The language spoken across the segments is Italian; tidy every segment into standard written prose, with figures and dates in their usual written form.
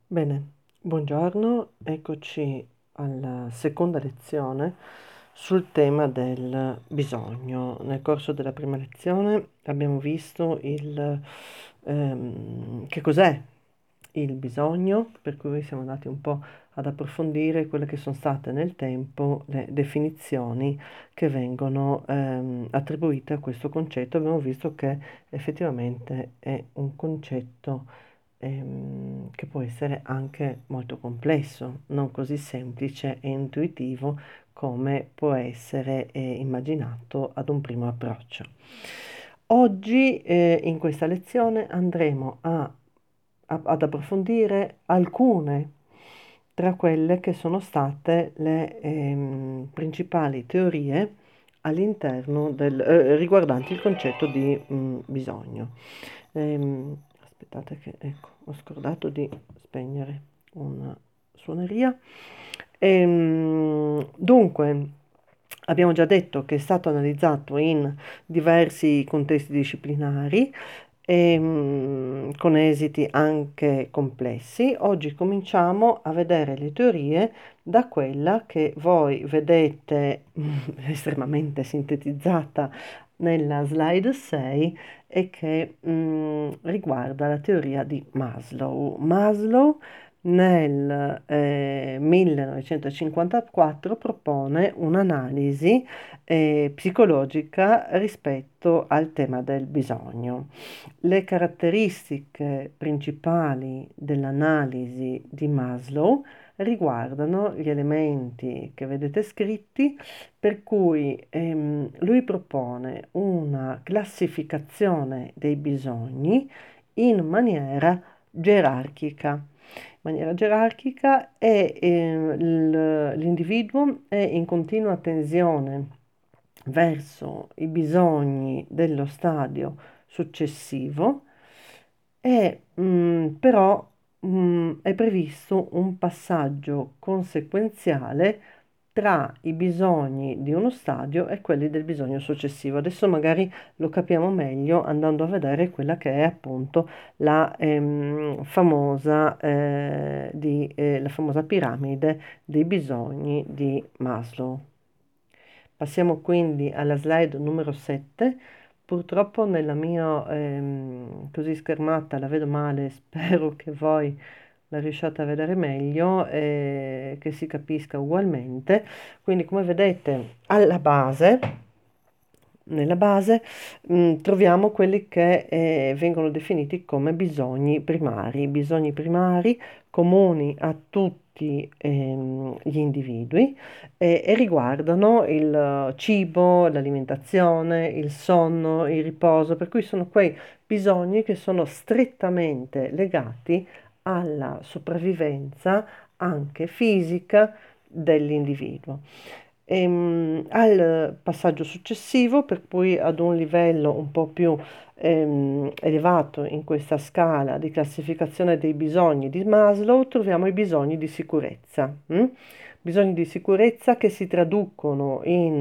Bene, buongiorno, eccoci alla seconda lezione sul tema del bisogno. Nel corso della prima lezione abbiamo visto che cos'è il bisogno, per cui siamo andati un po' ad approfondire quelle che sono state nel tempo le definizioni che vengono attribuite a questo concetto. Abbiamo visto che effettivamente è un concetto che può essere anche molto complesso, non così semplice e intuitivo come può essere immaginato ad un primo approccio. Oggi in questa lezione andremo ad approfondire alcune tra quelle che sono state le principali teorie all'interno riguardanti il concetto di bisogno. Aspettate che ecco, ho scordato di spegnere una suoneria. Dunque, abbiamo già detto che è stato analizzato in diversi contesti disciplinari con esiti anche complessi. Oggi cominciamo a vedere le teorie da quella che voi vedete estremamente sintetizzata nella slide 6 e che riguarda la teoria di Maslow. Maslow nel 1954 propone un'analisi psicologica rispetto al tema del bisogno. Le caratteristiche principali dell'analisi di Maslow riguardano gli elementi che vedete scritti, per cui lui propone una classificazione dei bisogni in maniera gerarchica. Maniera gerarchica e l'individuo è in continua tensione verso i bisogni dello stadio successivo e però è previsto un passaggio conseguenziale tra i bisogni di uno stadio e quelli del bisogno successivo. Adesso magari lo capiamo meglio andando a vedere quella che è appunto la famosa piramide dei bisogni di Maslow. Passiamo quindi alla slide numero 7. Purtroppo nella mia così schermata la vedo male, spero che voi la riusciate a vedere meglio e che si capisca ugualmente. Quindi come vedete nella base troviamo quelli che vengono definiti come bisogni primari comuni a tutti gli individui e riguardano il cibo, l'alimentazione, il sonno, il riposo, per cui sono quei bisogni che sono strettamente legati alla sopravvivenza anche fisica dell'individuo. Al passaggio successivo, per cui ad un livello un po' più elevato in questa scala di classificazione dei bisogni di Maslow, troviamo i bisogni di sicurezza. Bisogni di sicurezza che si traducono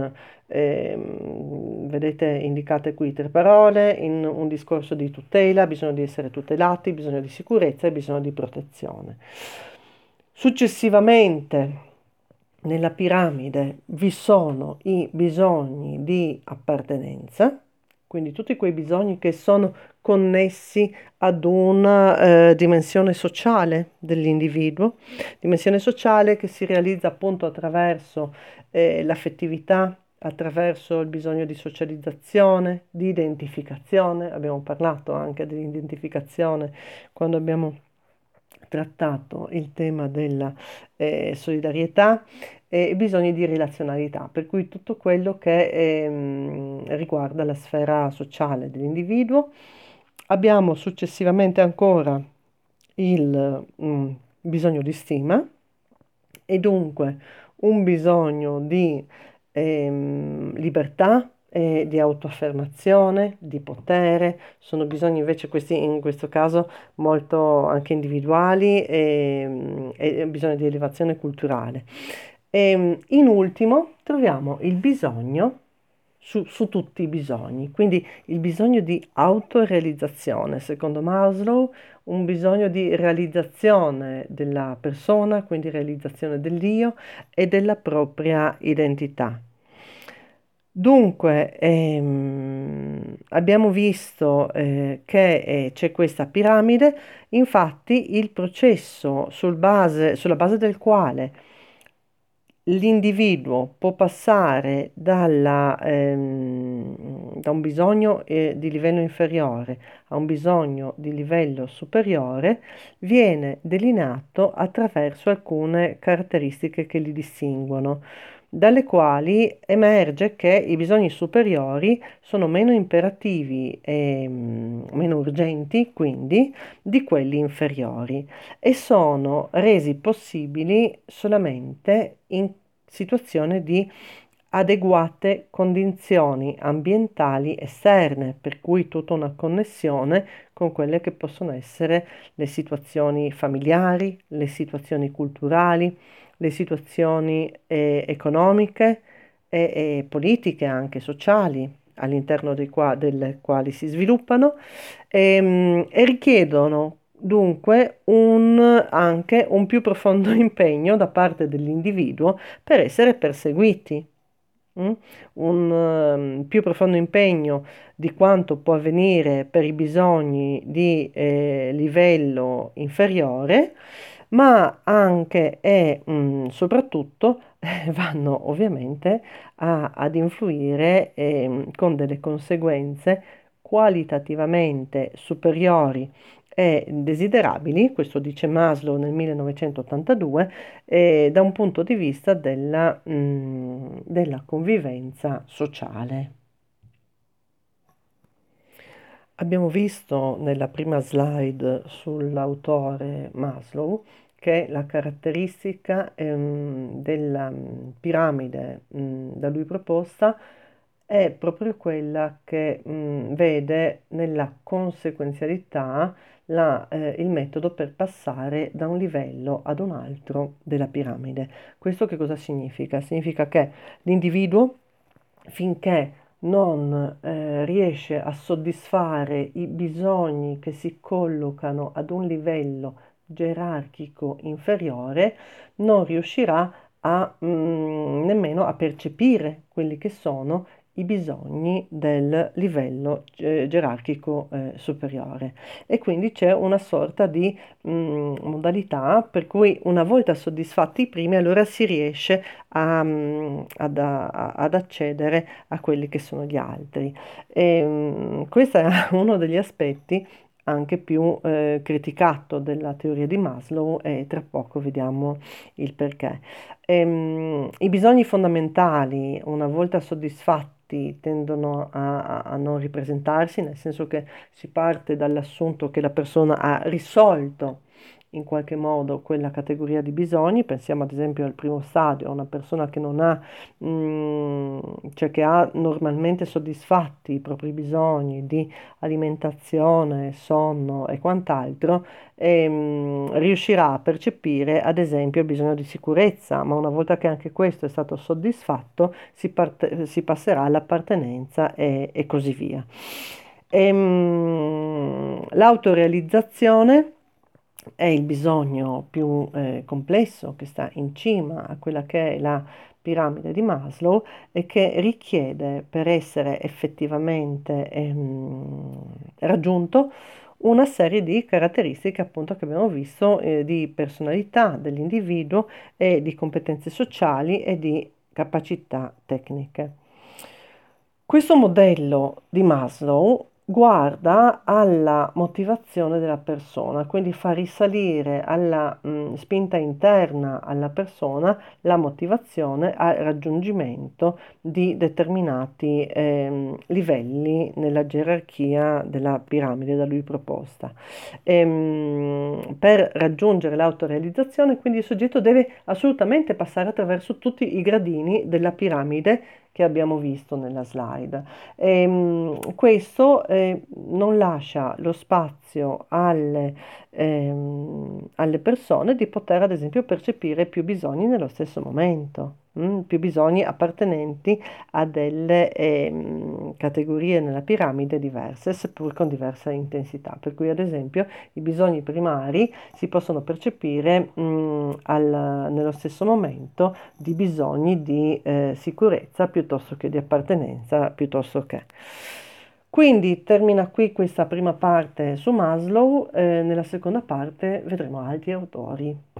vedete indicate qui tre parole, in un discorso di tutela, bisogno di essere tutelati, bisogno di sicurezza e bisogno di protezione. Successivamente, nella piramide vi sono i bisogni di appartenenza, quindi tutti quei bisogni che sono connessi ad una dimensione sociale dell'individuo, dimensione sociale che si realizza appunto attraverso l'affettività, attraverso il bisogno di socializzazione, di identificazione. Abbiamo parlato anche dell'identificazione quando abbiamo trattato il tema della solidarietà e bisogni di relazionalità, per cui tutto quello che riguarda la sfera sociale dell'individuo. Abbiamo successivamente ancora il bisogno di stima e dunque un bisogno di libertà e di autoaffermazione, di potere, sono bisogni invece questi in questo caso molto anche individuali e bisogno di elevazione culturale. In ultimo troviamo il bisogno su tutti i bisogni. Quindi il bisogno di autorealizzazione, secondo Maslow, un bisogno di realizzazione della persona, quindi realizzazione dell'io e della propria identità. Dunque, abbiamo visto che c'è questa piramide, infatti il processo sulla base del quale l'individuo può passare da un bisogno di livello inferiore a un bisogno di livello superiore, viene delineato attraverso alcune caratteristiche che li distinguono, dalle quali emerge che i bisogni superiori sono meno imperativi e meno urgenti, quindi, di quelli inferiori e sono resi possibili solamente in situazione di adeguate condizioni ambientali esterne, per cui tutta una connessione con quelle che possono essere le situazioni familiari, le situazioni culturali, le situazioni economiche e politiche, anche sociali, all'interno delle quali si sviluppano e richiedono dunque anche un più profondo impegno da parte dell'individuo per essere perseguiti. mm? Un più profondo impegno di quanto può avvenire per i bisogni di livello inferiore, ma anche e soprattutto vanno ovviamente ad influire con delle conseguenze qualitativamente superiori e desiderabili, questo dice Maslow nel 1982, da un punto di vista della convivenza sociale. Abbiamo visto nella prima slide sull'autore Maslow che la caratteristica della piramide da lui proposta è proprio quella che vede nella conseguenzialità il metodo per passare da un livello ad un altro della piramide. Questo che cosa significa? Significa che l'individuo, finché non riesce a soddisfare i bisogni che si collocano ad un livello gerarchico inferiore, non riuscirà nemmeno a percepire quelli che sono i bisogni del livello gerarchico superiore. E quindi c'è una sorta di modalità per cui una volta soddisfatti i primi, allora si riesce ad accedere a quelli che sono gli altri. Questo è uno degli aspetti anche più criticato della teoria di Maslow e tra poco vediamo il perché. I bisogni fondamentali, una volta soddisfatti, tendono a non ripresentarsi, nel senso che si parte dall'assunto che la persona ha risolto in qualche modo quella categoria di bisogni. Pensiamo ad esempio al primo stadio, a una persona che non ha, cioè che ha normalmente soddisfatti i propri bisogni di alimentazione, sonno e quant'altro, riuscirà a percepire ad esempio il bisogno di sicurezza, ma una volta che anche questo è stato soddisfatto, si passerà all'appartenenza e così via. L'autorealizzazione è il bisogno più complesso che sta in cima a quella che è la piramide di Maslow e che richiede per essere effettivamente raggiunto una serie di caratteristiche appunto che abbiamo visto di personalità dell'individuo e di competenze sociali e di capacità tecniche. Questo modello di Maslow guarda alla motivazione della persona, quindi fa risalire alla spinta interna alla persona la motivazione al raggiungimento di determinati livelli nella gerarchia della piramide da lui proposta. Per raggiungere l'autorealizzazione, quindi il soggetto deve assolutamente passare attraverso tutti i gradini della piramide che abbiamo visto nella slide. Questo non lascia lo spazio alle persone di poter, ad esempio, percepire più bisogni nello stesso momento. più bisogni appartenenti a delle categorie nella piramide diverse, seppur con diversa intensità. Per cui, ad esempio, i bisogni primari si possono percepire nello stesso momento di bisogni di sicurezza piuttosto che di appartenenza, piuttosto che. Quindi termina qui questa prima parte su Maslow, nella seconda parte vedremo altri autori.